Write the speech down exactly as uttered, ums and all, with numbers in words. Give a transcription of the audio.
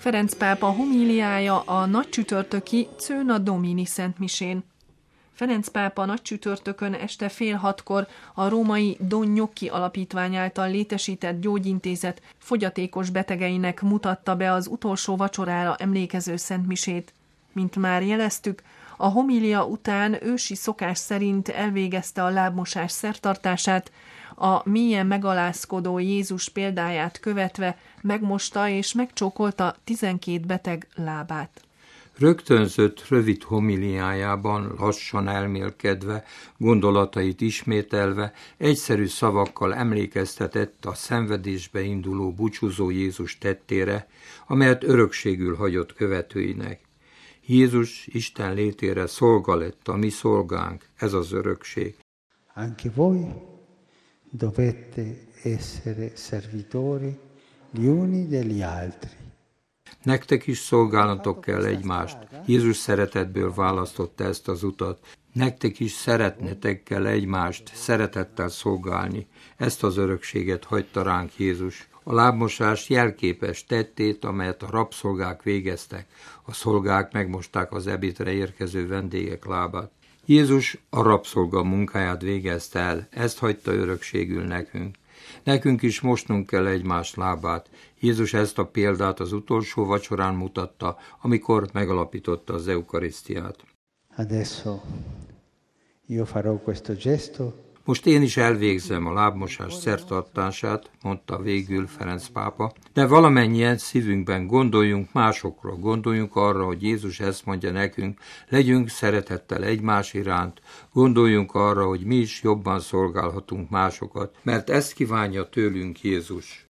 Ferenc pápa homíliája a nagycsütörtöki Cöna Domini szentmisén. Ferenc pápa nagycsütörtökön este fél hatkor a római Don Gnocchi alapítvány által létesített gyógyintézet fogyatékos betegeinek mutatta be az utolsó vacsorára emlékező szentmisét. Mint már jeleztük, a homília után ősi szokás szerint elvégezte a lábmosás szertartását, a mélyen megalázkodó Jézus példáját követve megmosta és megcsókolta tizenkét beteg lábát. Rögtönzött rövid homiliájában lassan elmélkedve, gondolatait ismételve, egyszerű szavakkal emlékeztetett a szenvedésbe induló búcsúzó Jézus tettére, amelyet örökségül hagyott követőinek. Jézus Isten létére szolga lett, a mi szolgánk, ez az örökség. Anche voi dovete essere servitori gli uni degli altri. Nektek is szolgálnatok kell egymást. Jézus szeretetből választotta ezt az utat. Nektek is szeretnetek kell egymást, szeretettel szolgálni. Ezt az örökséget hagyta ránk Jézus. A lábmosás jelképes tettét, amelyet a rabszolgák végeztek. A szolgák megmosták az ebédre érkező vendégek lábát. Jézus a rabszolga munkáját végezte el, ezt hagyta örökségül nekünk. Nekünk is mosnunk kell egymás lábát. Jézus ezt a példát az utolsó vacsorán mutatta, amikor megalapította az eukarisztiát. Adesso io farò questo gesto. Most én is elvégzem a lábmosás szertartását, mondta végül Ferenc pápa, de valamennyien szívünkben gondoljunk másokra, gondoljunk arra, hogy Jézus ezt mondja nekünk, legyünk szeretettel egymás iránt, gondoljunk arra, hogy mi is jobban szolgálhatunk másokat, mert ezt kívánja tőlünk Jézus.